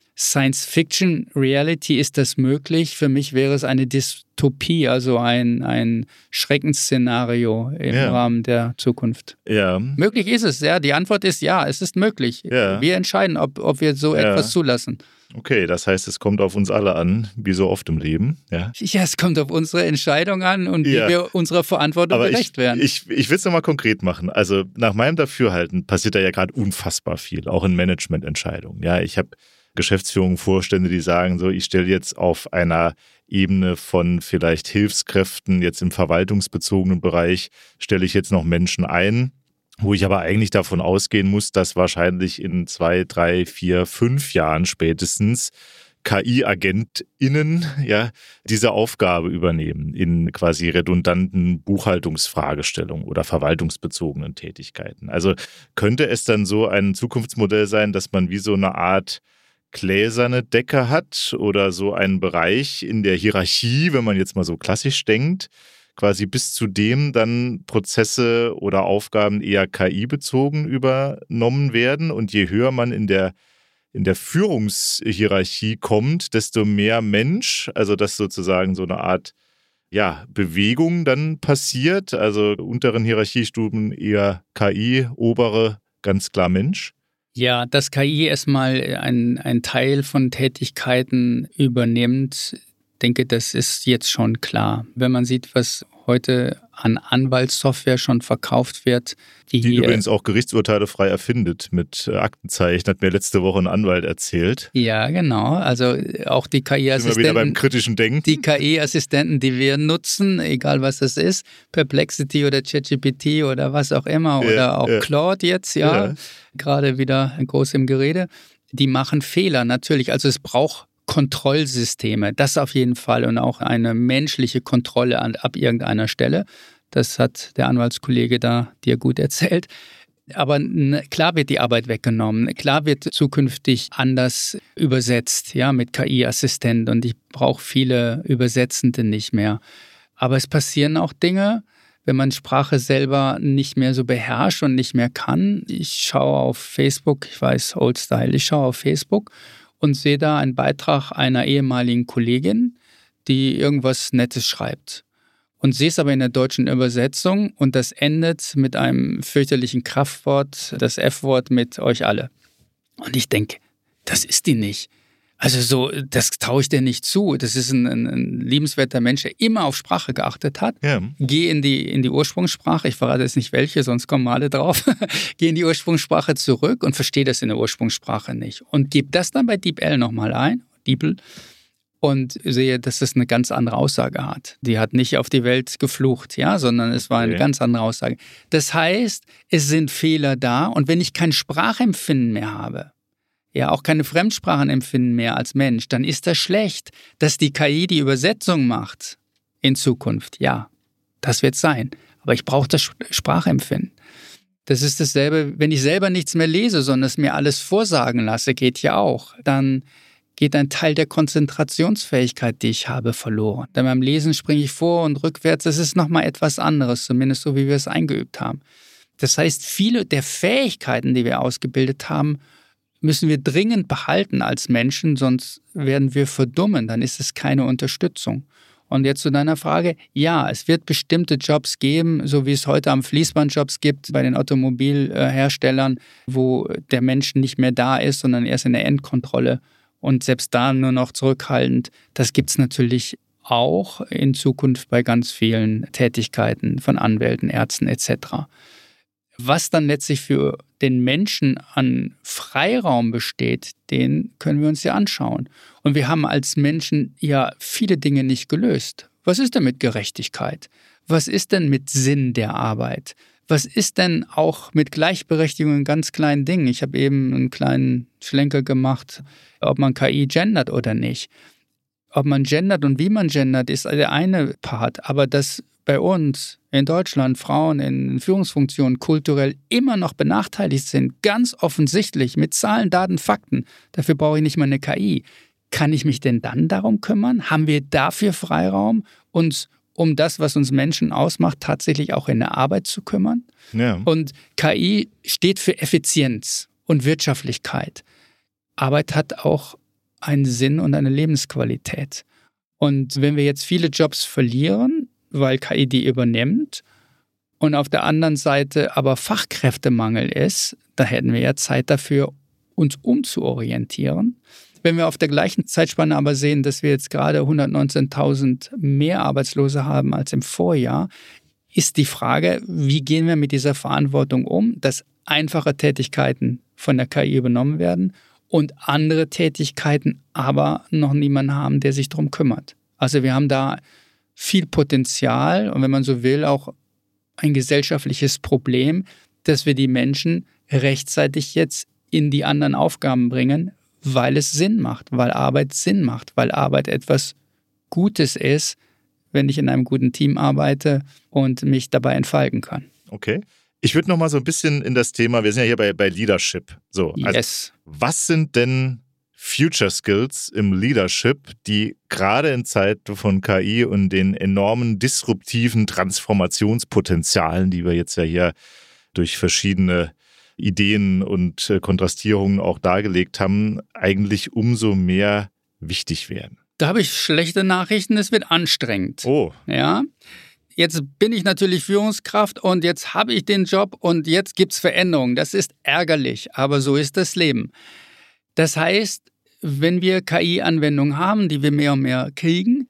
Science-Fiction-Reality ist das möglich. Für mich wäre es eine Dystopie, also ein, ein Schreckensszenario im ja. Rahmen der Zukunft. Ja. Möglich ist es, ja. Die Antwort ist ja, es ist möglich. Ja. Wir entscheiden, ob, ob wir so ja. etwas zulassen. Okay, das heißt, es kommt auf uns alle an, wie so oft im Leben. Ja, ja es kommt auf unsere Entscheidung an und ja. wie wir unserer Verantwortung Aber gerecht ich, werden. Ich, ich will es nochmal konkret machen. Also nach meinem Dafürhalten passiert da ja gerade unfassbar viel, auch in Managemententscheidungen. Ja, ich habe Geschäftsführung, Vorstände, die sagen so, ich stelle jetzt auf einer Ebene von vielleicht Hilfskräften, jetzt im verwaltungsbezogenen Bereich, stelle ich jetzt noch Menschen ein, wo ich aber eigentlich davon ausgehen muss, dass wahrscheinlich in zwei, drei, vier, fünf Jahren spätestens K I-AgentInnen ja, diese Aufgabe übernehmen in quasi redundanten Buchhaltungsfragestellungen oder verwaltungsbezogenen Tätigkeiten. Also könnte es dann so ein Zukunftsmodell sein, dass man wie so eine Art gläserne Decke hat oder so einen Bereich in der Hierarchie, wenn man jetzt mal so klassisch denkt, quasi bis zu dem dann Prozesse oder Aufgaben eher K I-bezogen übernommen werden und je höher man in der, in der Führungshierarchie kommt, desto mehr Mensch, also dass sozusagen so eine Art ja, Bewegung dann passiert, also unteren Hierarchiestufen eher K I, obere ganz klar Mensch. Ja, dass K I erstmal ein, ein Teil von Tätigkeiten übernimmt, denke, das ist jetzt schon klar. Wenn man sieht, was heute an Anwaltssoftware schon verkauft wird. Die, die übrigens auch Gerichtsurteile frei erfindet mit Aktenzeichen, hat mir letzte Woche ein Anwalt erzählt. Ja, genau. Also auch die K I-Assistenten. Sind wir wieder beim kritischen Denken. Die K I-Assistenten, die wir nutzen, egal was das ist, Perplexity oder ChatGPT oder was auch immer ja, oder auch ja. Claude jetzt, ja, ja, gerade wieder groß im Gerede, die machen Fehler natürlich. Also es braucht Kontrollsysteme, das auf jeden Fall und auch eine menschliche Kontrolle an, ab irgendeiner Stelle. Das hat der Anwaltskollege da dir gut erzählt. Aber klar wird die Arbeit weggenommen, klar wird zukünftig anders übersetzt, ja, mit K I-Assistent und ich brauche viele Übersetzende nicht mehr. Aber es passieren auch Dinge, wenn man Sprache selber nicht mehr so beherrscht und nicht mehr kann. Ich schaue auf Facebook, ich weiß, Old Style, ich schaue auf Facebook und sehe da einen Beitrag einer ehemaligen Kollegin, die irgendwas Nettes schreibt. Und sehe es aber in der deutschen Übersetzung und das endet mit einem fürchterlichen Kraftwort, das F-Wort mit euch alle. Und ich denke, das ist die nicht. Also so, das traue ich dir nicht zu. Das ist ein, ein, ein liebenswerter Mensch, der immer auf Sprache geachtet hat. Ja. Geh in die, in die Ursprungssprache, ich verrate jetzt nicht welche, sonst kommen alle drauf. Geh in die Ursprungssprache zurück und verstehe das in der Ursprungssprache nicht. Und gib das dann bei DeepL nochmal ein, DeepL, und sehe, dass das eine ganz andere Aussage hat. Die hat nicht auf die Welt geflucht, ja, sondern es war eine okay. ganz andere Aussage. Das heißt, es sind Fehler da und wenn ich kein Sprachempfinden mehr habe, ja, auch keine Fremdsprachenempfinden mehr als Mensch, dann ist das schlecht, dass die K I die Übersetzung macht in Zukunft. Ja, das wird sein. Aber ich brauche das Sprachempfinden. Das ist dasselbe, wenn ich selber nichts mehr lese, sondern es mir alles vorsagen lasse, geht ja auch. Dann geht ein Teil der Konzentrationsfähigkeit, die ich habe, verloren. Denn beim Lesen springe ich vor und rückwärts. Das ist nochmal etwas anderes, zumindest so, wie wir es eingeübt haben. Das heißt, viele der Fähigkeiten, die wir ausgebildet haben, müssen wir dringend behalten als Menschen, sonst werden wir verdummen. Dann ist es keine Unterstützung. Und jetzt zu deiner Frage, ja, es wird bestimmte Jobs geben, so wie es heute am Fließband Jobs gibt bei den Automobilherstellern, wo der Mensch nicht mehr da ist, sondern erst in der Endkontrolle. Und selbst da nur noch zurückhaltend, das gibt es natürlich auch in Zukunft bei ganz vielen Tätigkeiten von Anwälten, Ärzten et cetera. Was dann letztlich für den Menschen an Freiraum besteht, den können wir uns ja anschauen. Und wir haben als Menschen ja viele Dinge nicht gelöst. Was ist denn mit Gerechtigkeit? Was ist denn mit Sinn der Arbeit? Was ist denn auch mit Gleichberechtigung in ganz kleinen Dingen? Ich habe eben einen kleinen Schlenker gemacht, ob man K I gendert oder nicht. Ob man gendert und wie man gendert, ist der eine Part. Aber dass bei uns in Deutschland Frauen in Führungsfunktionen kulturell immer noch benachteiligt sind, ganz offensichtlich mit Zahlen, Daten, Fakten, dafür brauche ich nicht mal eine K I. Kann ich mich denn dann darum kümmern? Haben wir dafür Freiraum, uns um das, was uns Menschen ausmacht, tatsächlich auch in der Arbeit zu kümmern? Ja. Und K I steht für Effizienz und Wirtschaftlichkeit. Arbeit hat auch einen Sinn und eine Lebensqualität. Und wenn wir jetzt viele Jobs verlieren, weil K I die übernimmt und auf der anderen Seite aber Fachkräftemangel ist, da hätten wir ja Zeit dafür, uns umzuorientieren. Wenn wir auf der gleichen Zeitspanne aber sehen, dass wir jetzt gerade hundertneunzehntausend mehr Arbeitslose haben als im Vorjahr, ist die Frage, wie gehen wir mit dieser Verantwortung um, dass einfache Tätigkeiten von der K I übernommen werden und andere Tätigkeiten aber noch niemanden haben, der sich darum kümmert. Also wir haben da viel Potenzial und wenn man so will, auch ein gesellschaftliches Problem, dass wir die Menschen rechtzeitig jetzt in die anderen Aufgaben bringen, weil es Sinn macht, weil Arbeit Sinn macht, weil Arbeit etwas Gutes ist, wenn ich in einem guten Team arbeite und mich dabei entfalten kann. Okay. Ich würde noch mal so ein bisschen in das Thema, wir sind ja hier bei, bei Leadership. So, also yes. Was sind denn Future Skills im Leadership, die gerade in Zeiten von K I und den enormen disruptiven Transformationspotenzialen, die wir jetzt ja hier durch verschiedene Ideen und Kontrastierungen auch dargelegt haben, eigentlich umso mehr wichtig werden? Da habe ich schlechte Nachrichten, es wird anstrengend. Oh. Ja. Jetzt bin ich natürlich Führungskraft und jetzt habe ich den Job und jetzt gibt es Veränderungen. Das ist ärgerlich, aber so ist das Leben. Das heißt, wenn wir K I-Anwendungen haben, die wir mehr und mehr kriegen,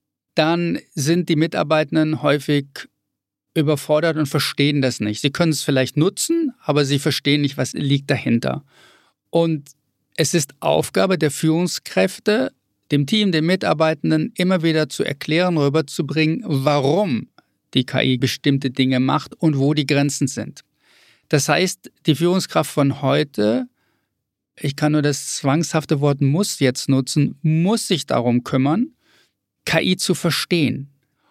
dann sind die Mitarbeitenden häufig überfordert und verstehen das nicht. Sie können es vielleicht nutzen, aber sie verstehen nicht, was liegt dahinter. Und es ist Aufgabe der Führungskräfte, dem Team, den Mitarbeitenden immer wieder zu erklären, rüberzubringen, warum die K I bestimmte Dinge macht und wo die Grenzen sind. Das heißt, die Führungskraft von heute ich kann nur das zwangshafte Wort muss jetzt nutzen, muss sich darum kümmern, K I zu verstehen.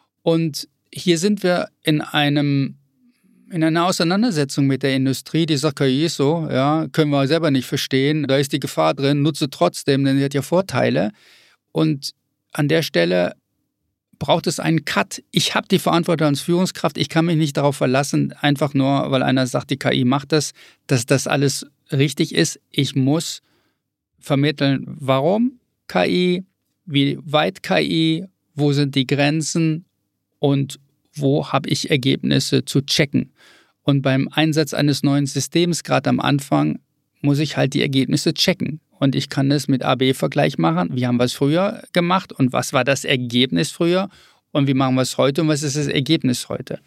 Und hier sind wir in einem in einer Auseinandersetzung mit der Industrie, die sagt, K I ist so, ja, können wir selber nicht verstehen, da ist die Gefahr drin, nutze trotzdem, denn sie hat ja Vorteile. Und an der Stelle braucht es einen Cut. Ich habe die Verantwortung als Führungskraft, ich kann mich nicht darauf verlassen, einfach nur, weil einer sagt, die K I macht das, dass das alles richtig ist. Ich muss vermitteln, warum K I, wie weit K I, wo sind die Grenzen und wo habe ich Ergebnisse zu checken. Und beim Einsatz eines neuen Systems, gerade am Anfang, muss ich halt die Ergebnisse checken. Und ich kann das mit A B Vergleich machen. Wie haben wir es früher gemacht und was war das Ergebnis früher und wie machen wir es heute und was ist das Ergebnis heute.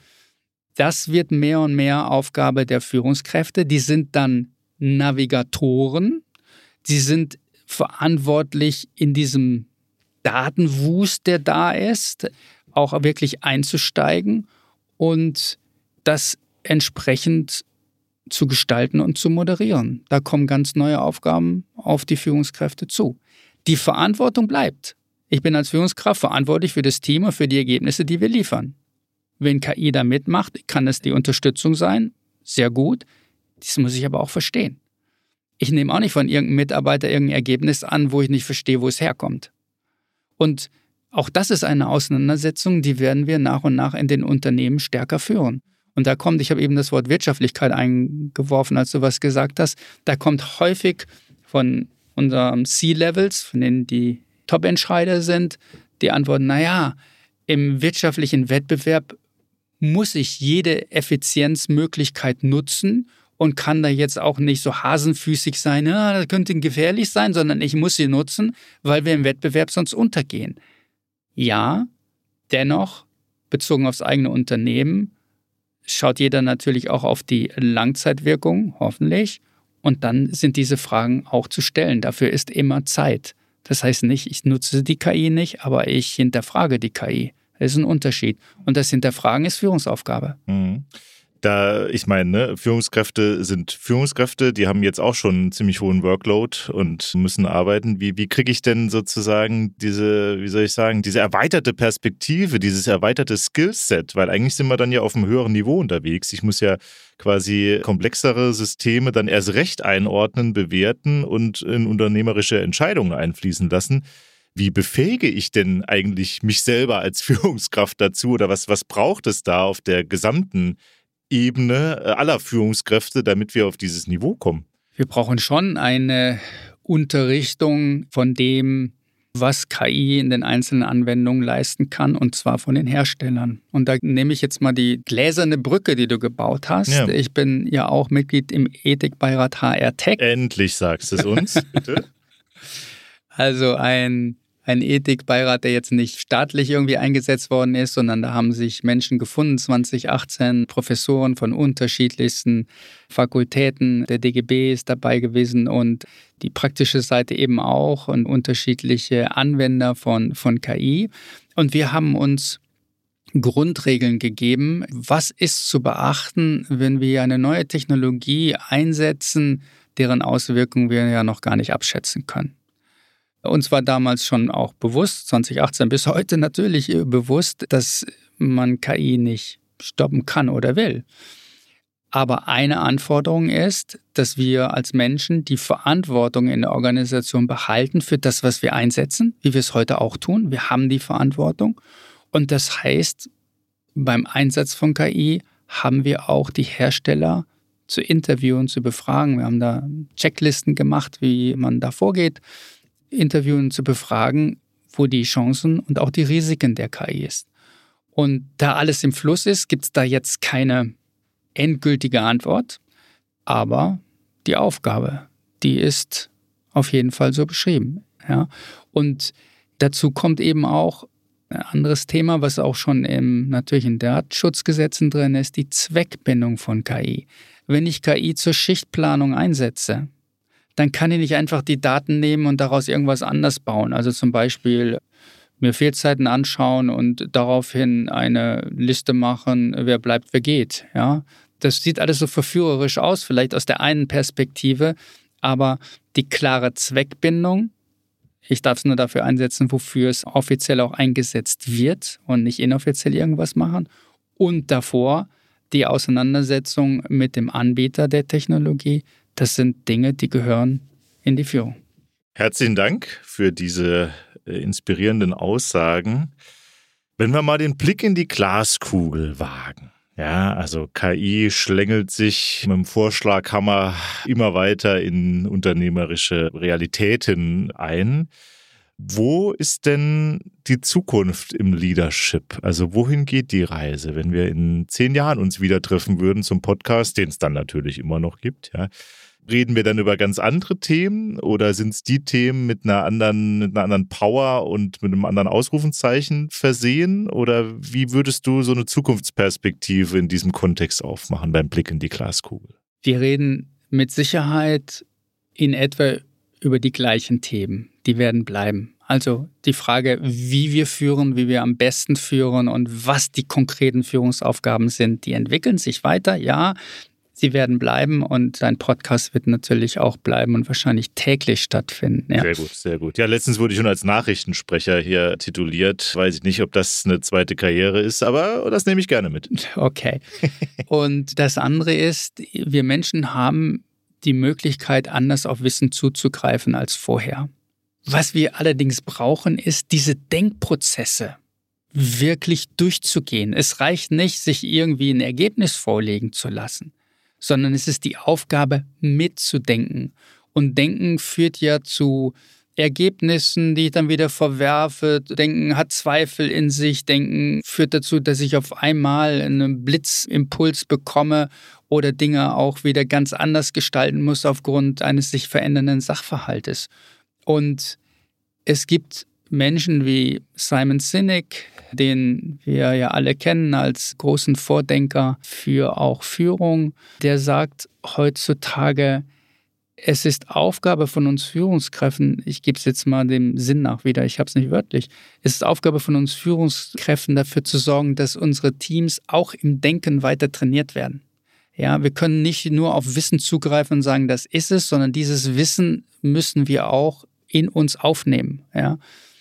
Das wird mehr und mehr Aufgabe der Führungskräfte. Die sind dann Navigatoren. Sie sind verantwortlich in diesem Datenwust, der da ist, auch wirklich einzusteigen und das entsprechend zu gestalten und zu moderieren. Da kommen ganz neue Aufgaben auf die Führungskräfte zu. Die Verantwortung bleibt. Ich bin als Führungskraft verantwortlich für das Team und für die Ergebnisse, die wir liefern. Wenn K I da mitmacht, kann das die Unterstützung sein. Sehr gut. Das muss ich aber auch verstehen. Ich nehme auch nicht von irgendeinem Mitarbeiter irgendein Ergebnis an, wo ich nicht verstehe, wo es herkommt. Und auch das ist eine Auseinandersetzung, die werden wir nach und nach in den Unternehmen stärker führen. Und da kommt, ich habe eben das Wort Wirtschaftlichkeit eingeworfen, als du was gesagt hast, da kommt häufig von unseren C-Levels, von denen die Top-Entscheider sind, die Antwort, naja, im wirtschaftlichen Wettbewerb muss ich jede Effizienzmöglichkeit nutzen und kann da jetzt auch nicht so hasenfüßig sein, ja, das könnte gefährlich sein, sondern ich muss sie nutzen, weil wir im Wettbewerb sonst untergehen. Ja, dennoch, bezogen aufs eigene Unternehmen, schaut jeder natürlich auch auf die Langzeitwirkung, hoffentlich. Und dann sind diese Fragen auch zu stellen. Dafür ist immer Zeit. Das heißt nicht, ich nutze die K I nicht, aber ich hinterfrage die K I. Das ist ein Unterschied. Und das Hinterfragen ist Führungsaufgabe. Mhm. Da, ich meine, ne, Führungskräfte sind Führungskräfte, die haben jetzt auch schon einen ziemlich hohen Workload und müssen arbeiten. Wie, wie kriege ich denn sozusagen diese, wie soll ich sagen, diese erweiterte Perspektive, dieses erweiterte Skillset? Weil eigentlich sind wir dann ja auf einem höheren Niveau unterwegs. Ich muss ja quasi komplexere Systeme dann erst recht einordnen, bewerten und in unternehmerische Entscheidungen einfließen lassen. Wie befähige ich denn eigentlich mich selber als Führungskraft dazu oder was, was braucht es da auf der gesamten Ebene aller Führungskräfte, damit wir auf dieses Niveau kommen? Wir brauchen schon eine Unterrichtung von dem, was K I in den einzelnen Anwendungen leisten kann, und zwar von den Herstellern. Und da nehme ich jetzt mal die gläserne Brücke, die du gebaut hast. Ja. Ich bin ja auch Mitglied im Ethikbeirat H R Tech. Endlich sagst du es uns, bitte. Also ein Ein Ethikbeirat, der jetzt nicht staatlich irgendwie eingesetzt worden ist, sondern da haben sich Menschen gefunden, zwanzig achtzehn, Professoren von unterschiedlichsten Fakultäten. Der D G B ist dabei gewesen und die praktische Seite eben auch und unterschiedliche Anwender von, von K I. Und wir haben uns Grundregeln gegeben. Was ist zu beachten, wenn wir eine neue Technologie einsetzen, deren Auswirkungen wir ja noch gar nicht abschätzen können? Uns war damals schon auch bewusst, zwanzig achtzehn bis heute natürlich bewusst, dass man K I nicht stoppen kann oder will. Aber eine Anforderung ist, dass wir als Menschen die Verantwortung in der Organisation behalten für das, was wir einsetzen, wie wir es heute auch tun. Wir haben die Verantwortung. Und das heißt, beim Einsatz von K I haben wir auch die Hersteller zu interviewen, zu befragen. Wir haben da Checklisten gemacht, wie man da vorgeht. Interviewen zu befragen, wo die Chancen und auch die Risiken der K I ist. Und da alles im Fluss ist, gibt es da jetzt keine endgültige Antwort, aber die Aufgabe, die ist auf jeden Fall so beschrieben. Ja? Und dazu kommt eben auch ein anderes Thema, was auch schon im, natürlich in Datenschutzgesetzen drin ist, die Zweckbindung von K I. Wenn ich K I zur Schichtplanung einsetze, dann kann ich nicht einfach die Daten nehmen und daraus irgendwas anders bauen. Also zum Beispiel mir Fehlzeiten anschauen und daraufhin eine Liste machen, wer bleibt, wer geht. Ja? Das sieht alles so verführerisch aus, vielleicht aus der einen Perspektive, Aber die klare Zweckbindung, ich darf es nur dafür einsetzen, wofür es offiziell auch eingesetzt wird und nicht inoffiziell irgendwas machen. Und davor die Auseinandersetzung mit dem Anbieter der Technologie, das sind Dinge, die gehören in die Führung. Herzlichen Dank für diese äh, inspirierenden Aussagen. Wenn wir mal den Blick in die Glaskugel wagen. Ja, also K I schlängelt sich mit dem Vorschlaghammer immer weiter in unternehmerische Realitäten ein. Wo ist denn die Zukunft im Leadership? Also wohin geht die Reise, wenn wir in zehn Jahren uns wieder treffen würden zum Podcast, den es dann natürlich immer noch gibt, ja? Reden wir dann über ganz andere Themen oder sind es die Themen mit einer anderen, mit einer anderen Power und mit einem anderen Ausrufenzeichen versehen? Oder wie würdest du so eine Zukunftsperspektive in diesem Kontext aufmachen beim Blick in die Glaskugel? Wir reden mit Sicherheit in etwa über die gleichen Themen. Die werden bleiben. Also die Frage, wie wir führen, wie wir am besten führen und was die konkreten Führungsaufgaben sind, die entwickeln sich weiter, ja. Sie werden bleiben und dein Podcast wird natürlich auch bleiben und wahrscheinlich täglich stattfinden. Ja. Sehr gut, sehr gut. Ja, letztens wurde ich schon als Nachrichtensprecher hier tituliert. Weiß ich nicht, ob das eine zweite Karriere ist, aber das nehme ich gerne mit. Okay. Und das andere ist, wir Menschen haben die Möglichkeit, anders auf Wissen zuzugreifen als vorher. Was wir allerdings brauchen, ist diese Denkprozesse wirklich durchzugehen. Es reicht nicht, sich irgendwie ein Ergebnis vorlegen zu lassen, sondern es ist die Aufgabe, mitzudenken. Und Denken führt ja zu Ergebnissen, die ich dann wieder verwerfe. Denken hat Zweifel in sich. Denken führt dazu, dass ich auf einmal einen Blitzimpuls bekomme oder Dinge auch wieder ganz anders gestalten muss aufgrund eines sich verändernden Sachverhaltes. Und es gibt Menschen wie Simon Sinek, den wir ja alle kennen als großen Vordenker für auch Führung, der sagt heutzutage, es ist Aufgabe von uns Führungskräften, ich gebe es jetzt mal dem Sinn nach wieder, ich habe es nicht wörtlich, es ist Aufgabe von uns Führungskräften dafür zu sorgen, dass unsere Teams auch im Denken weiter trainiert werden. Ja, wir können nicht nur auf Wissen zugreifen und sagen, das ist es, sondern dieses Wissen müssen wir auch in uns aufnehmen. Ja.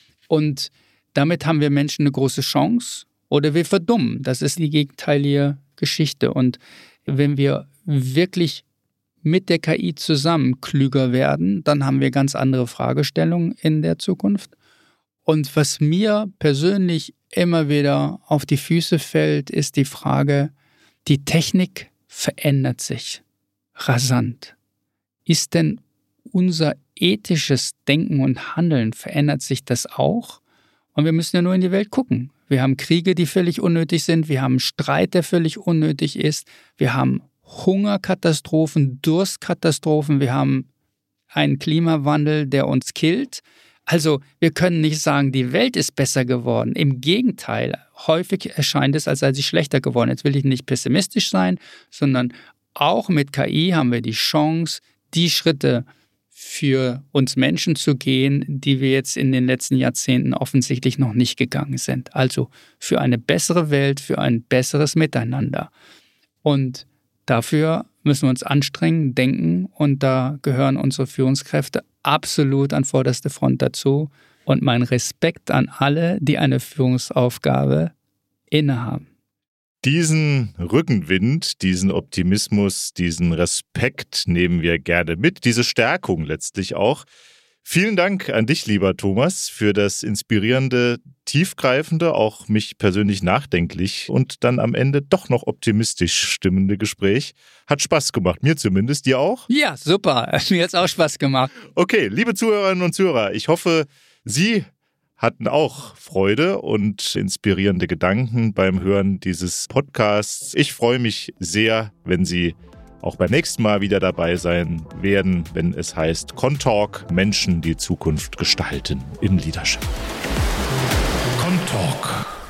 Und damit haben wir Menschen eine große Chance oder wir verdummen. Das ist die gegenteilige Geschichte. Und wenn wir wirklich mit der K I zusammen klüger werden, dann haben wir ganz andere Fragestellungen in der Zukunft. Und was mir persönlich immer wieder auf die Füße fällt, ist die Frage, die Technik verändert sich rasant. Ist denn unser ethisches Denken und Handeln, verändert sich das auch? Und wir müssen ja nur in die Welt gucken. Wir haben Kriege, die völlig unnötig sind. Wir haben Streit, der völlig unnötig ist. Wir haben Hungerkatastrophen, Durstkatastrophen. Wir haben einen Klimawandel, der uns killt. Also wir können nicht sagen, die Welt ist besser geworden. Im Gegenteil, häufig erscheint es, als sei sie schlechter geworden. Jetzt will ich nicht pessimistisch sein, sondern auch mit K I haben wir die Chance, die Schritte für uns Menschen zu gehen, die wir jetzt in den letzten Jahrzehnten offensichtlich noch nicht gegangen sind. Also für eine bessere Welt, für ein besseres Miteinander. Und dafür müssen wir uns anstrengen, denken und da gehören unsere Führungskräfte absolut an vorderste Front dazu. Und mein Respekt an alle, die eine Führungsaufgabe innehaben. Diesen Rückenwind, diesen Optimismus, diesen Respekt nehmen wir gerne mit, diese Stärkung letztlich auch. Vielen Dank an dich, lieber Thomas, für das inspirierende, tiefgreifende, auch mich persönlich nachdenklich und dann am Ende doch noch optimistisch stimmende Gespräch. Hat Spaß gemacht, mir zumindest, dir auch? Ja, super, mir hat es auch Spaß gemacht. Okay, liebe Zuhörerinnen und Zuhörer, ich hoffe, Sie hatten auch Freude und inspirierende Gedanken beim Hören dieses Podcasts. Ich freue mich sehr, wenn Sie auch beim nächsten Mal wieder dabei sein werden, wenn es heißt Contalk, Menschen, die Zukunft gestalten im Leadership. Contalk.